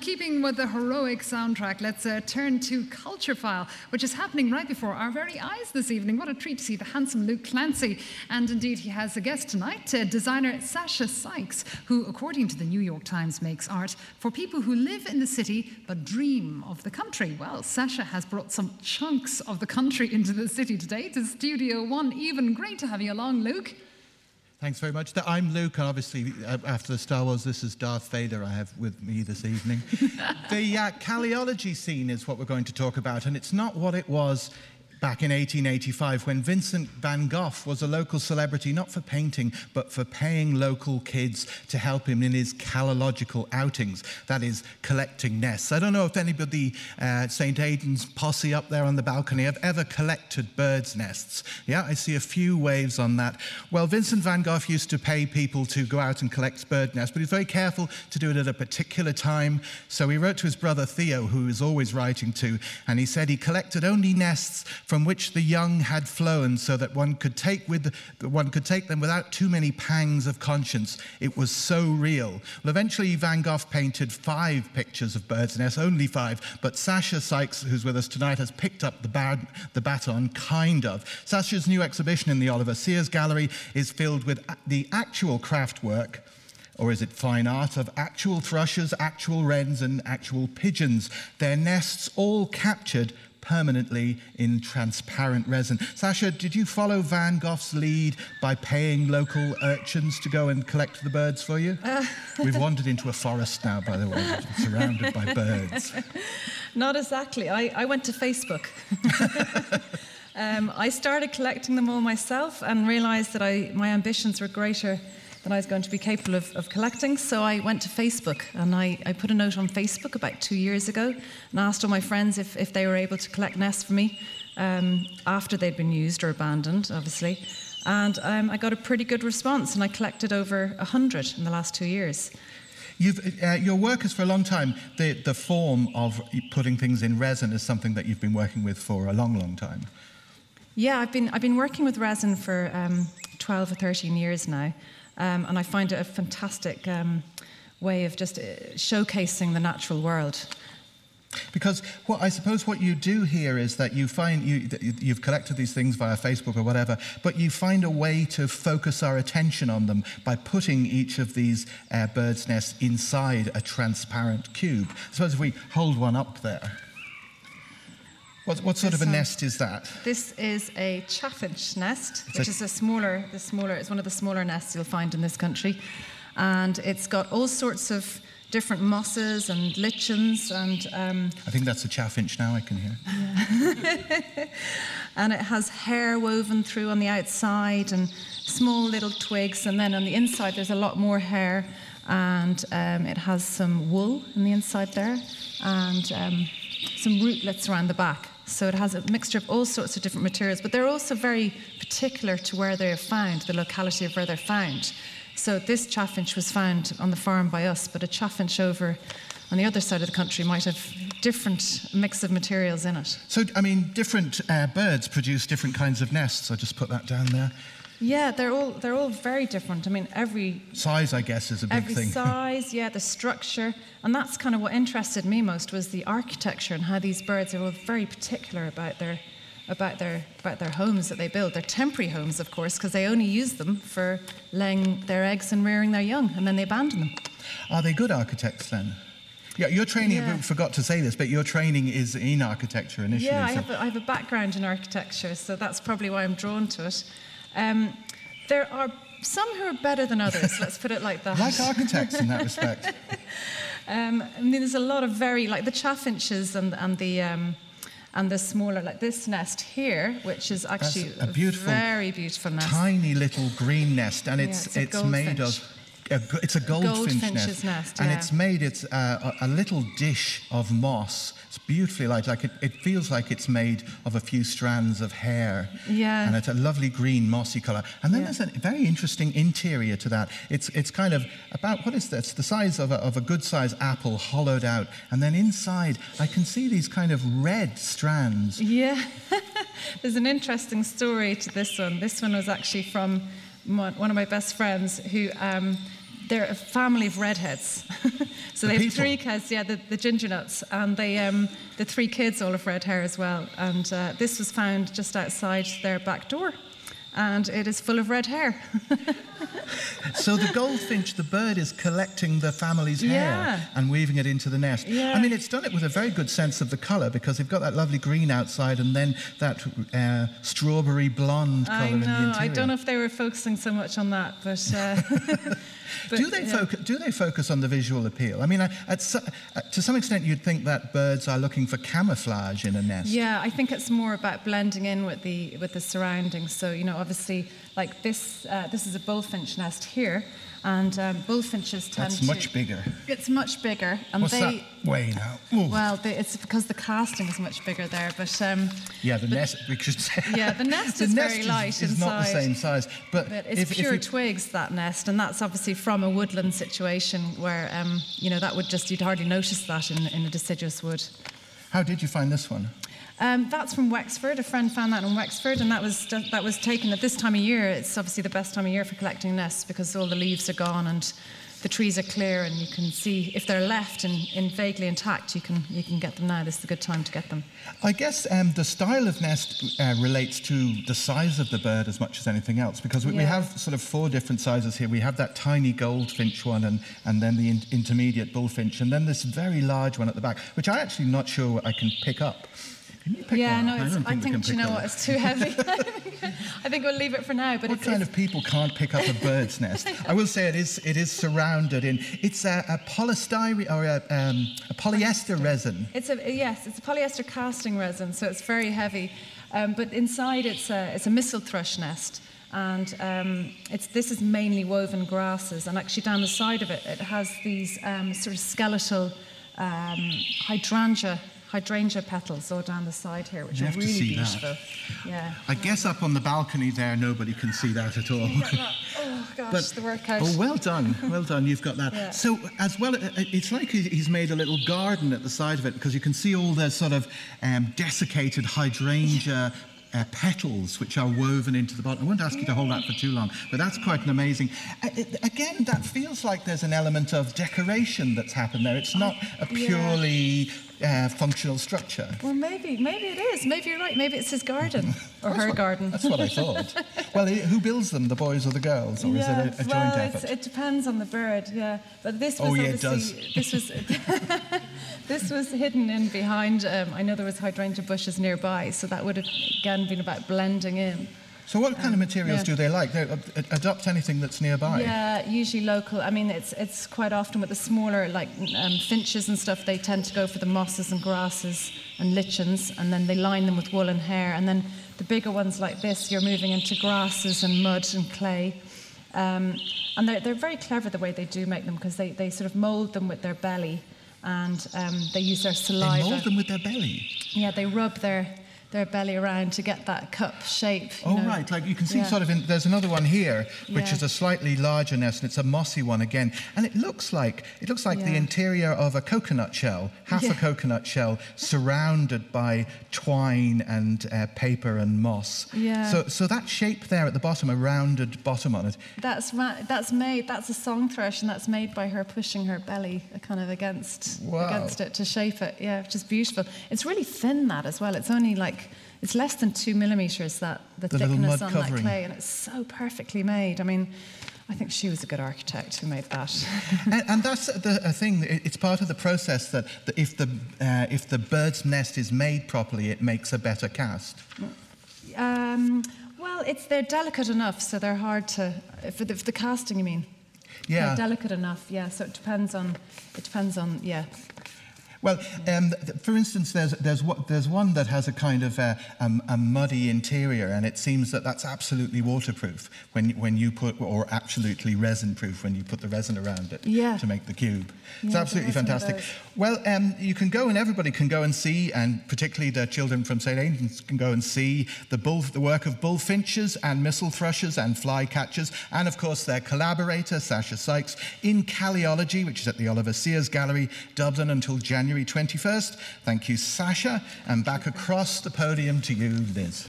keeping with the heroic soundtrack, let's turn to Culturefile, which is happening right before our very eyes this evening. What a treat to see the handsome Luke Clancy. And indeed, he has a guest tonight, designer Sasha Sykes, who, according to the New York Times, makes art for people who live in the city but dream of the country. Well, Sasha has brought some chunks of the country into the city today to Studio One. Even great to have you along, Luke. Thanks very much. I'm Luke, and obviously, after the Star Wars, this is Darth Vader I have with me this evening. The Calleology scene is what we're going to talk about, and it's not what it was back in 1885 when Vincent van Gogh was a local celebrity, not for painting, but for paying local kids to help him in his calological outings, that is, collecting nests. I don't know if anybody, St. Aidan's posse up there on the balcony, have ever collected birds' nests. Yeah, I see a few waves on that. Well, Vincent van Gogh used to pay people to go out and collect bird nests, but he was very careful to do it at a particular time. So he wrote to his brother Theo, who he was always writing to, and he said he collected only nests from which the young had flown, so that one could take them without too many pangs of conscience. It was so real. Well, eventually Van Gogh painted 5 pictures of birds' nests, only 5, but Sasha Sykes, who's with us tonight, has picked up the baton, kind of. Sasha's new exhibition in the Oliver Sears Gallery is filled with the actual craft work, or is it fine art, of actual thrushes, actual wrens and actual pigeons. Their nests all captured permanently in transparent resin. Sasha, did you follow Van Gogh's lead by paying local urchins to go and collect the birds for you? We've wandered into a forest now, by the way, surrounded by birds. Not exactly. I went to Facebook. I started collecting them all myself and realised that my ambitions were greater than I was going to be capable of collecting. So I went to Facebook, and I put a note on Facebook about 2 years ago and asked all my friends if they were able to collect nests for me after they'd been used or abandoned, obviously. And I got a pretty good response, and I collected over 100 in the last 2 years. Your work is for a long time. The form of putting things in resin is something that you've been working with for a long, long time. Yeah, I've been working with resin for 12 or 13 years now. And I find it a fantastic way of just showcasing the natural world. Because I suppose what you do here is that you've collected these things via Facebook or whatever, but you find a way to focus our attention on them by putting each of these birds' nests inside a transparent cube. I suppose if we hold one up there. What sort of a nest is that? This is a chaffinch nest, which is it's one of the smaller nests you'll find in this country. And it's got all sorts of different mosses and lichens and... I think that's a chaffinch now, I can hear. Yeah. And it has hair woven through on the outside and small little twigs, and then on the inside there's a lot more hair, and it has some wool on the inside there, and some rootlets around the back. So it has a mixture of all sorts of different materials, but they're also very particular to where they're found, the locality of where they're found. So this chaffinch was found on the farm by us, but a chaffinch over on the other side of the country might have different mix of materials in it. So, I mean, different birds produce different kinds of nests. I'll just put that down there. Yeah, they're all very different. I mean, every size, I guess, is a big thing. Every size, yeah, the structure, and that's kind of what interested me most, was the architecture and how these birds are all very particular about their homes that they build. They're temporary homes, of course, because they only use them for laying their eggs and rearing their young, and then they abandon them. Are they good architects then? Yeah, your training, I forgot to say this, but your training is in architecture initially. Yeah, I have a background in architecture, so that's probably why I'm drawn to it. There are some who are better than others, let's put it like that. Like architects in that respect. I mean, there's a lot of like the chaffinches and the smaller, like this nest here, which is actually a beautiful, very beautiful nest. Tiny little green nest, and it's made of... It's a goldfinch's nest, and it's made. It's a little dish of moss. It's beautifully light. It feels like it's made of a few strands of hair. Yeah. And it's a lovely green mossy colour. And then there's a very interesting interior to that. It's kind of about, what is this? The size of a good sized apple, hollowed out, and then inside I can see these kind of red strands. Yeah. There's an interesting story to this one. This one was actually from one of my best friends who. They're a family of redheads. So they have three kids, the ginger nuts, and the three kids all have red hair as well. And this was found just outside their back door, and it is full of red hair. So the goldfinch, the bird, is collecting the family's hair and weaving it into the nest. Yeah. I mean, it's done it with a very good sense of the colour, because they've got that lovely green outside and then that strawberry blonde colour in the interior. I don't know if they were focusing so much on that, but... But, do they focus on the visual appeal? I mean, to some extent, you'd think that birds are looking for camouflage in a nest. Yeah, I think it's more about blending in with the surroundings. So, you know, obviously, like this is a bullfinch nest here, and bullfinches tend to... That's much bigger. It's much bigger, and What's that weigh now? Ooh. Well, it's because the casting is much bigger there, but... nest, we should say. Yeah, the nest is very light inside. It's not the same size. But it's pure twigs, that nest, and that's obviously from a woodland situation where, you know, that would just... You'd hardly notice that in a deciduous wood. How did you find this one? That's from Wexford. A friend found that in Wexford, and that was taken at this time of year. It's obviously the best time of year for collecting nests because all the leaves are gone and the trees are clear, and you can see if they're left in vaguely intact, you can get them now. This is a good time to get them. I guess the style of nest relates to the size of the bird as much as anything else, because we have sort of 4 different sizes here. We have that tiny goldfinch one, and then the intermediate bullfinch, and then this very large one at the back, which I'm actually not sure I can pick up. I think you know what, it's too heavy. I think we'll leave it for now. But what kind of people can't pick up a bird's nest? I will say it is surrounded in. It's a polystyrene or a polyester resin. It's a polyester casting resin, so it's very heavy. But inside it's a missel thrush nest. And this is mainly woven grasses, and actually down the side of it, it has these sort of skeletal hydrangea petals all down the side here, which are really beautiful. Yeah. I guess up on the balcony there, nobody can see that at all. Oh gosh, the workout. Oh, well done, well done. You've got that. Yeah. So as well, it's like he's made a little garden at the side of it, because you can see all the sort of desiccated hydrangea petals which are woven into the bottom. I won't ask you to hold that for too long, but that's quite an amazing... Again, that feels like there's an element of decoration that's happened there. It's not a purely functional structure. Well, maybe it is. Maybe you're right. Maybe it's his garden or her garden. That's what I thought. Well, who builds them, the boys or the girls, or is it a joint effort? It depends on the bird. Yeah, but this was it does. This was this was hidden in behind. I know there was hydrangea bushes nearby, so that would have again been about blending in. So what kind of materials do they like? They adopt anything that's nearby? Yeah, usually local. I mean, it's quite often with the smaller, like finches and stuff, they tend to go for the mosses and grasses and lichens, and then they line them with wool and hair. And then the bigger ones like this, you're moving into grasses and mud and clay. And they're very clever the way they do make them, because they sort of mould them with their belly, and they use their saliva. They mould them with their belly? Yeah, they rub their belly around to get that cup shape. Right, like you can see sort of there's another one here, which is a slightly larger nest, and it's a mossy one again, and it looks like the interior of a coconut shell, half a coconut shell, surrounded by twine and paper and moss. Yeah. So that shape there at the bottom, a rounded bottom on it. That's a song thrush, and that's made by her pushing her belly kind of against it to shape it. Yeah, which is beautiful. It's really thin, that as well. It's only like, it's less than 2 millimeters, the thickness on that clay, and it's so perfectly made. I mean, I think she was a good architect who made that. and that's a thing. It's part of the process that if the bird's nest is made properly, it makes a better cast. Well, they're delicate enough, so they're hard to. For the casting, you mean? Yeah. They're delicate enough. Yeah. So it depends on. Yeah. Well, for instance, there's one that has a kind of a muddy interior, and it seems that that's absolutely waterproof when you put, or absolutely resin-proof when you put the resin around it to make the cube. It's absolutely fantastic. Well, you can go, and everybody can go and see, and particularly the children from St. Aidan's can go and see the work of bullfinches and missel thrushes and flycatchers, and of course their collaborator, Sasha Sykes, in Calliology, which is at the Oliver Sears Gallery, Dublin, until January 21st. Thank you, Sasha. And back across the podium to you, Liz.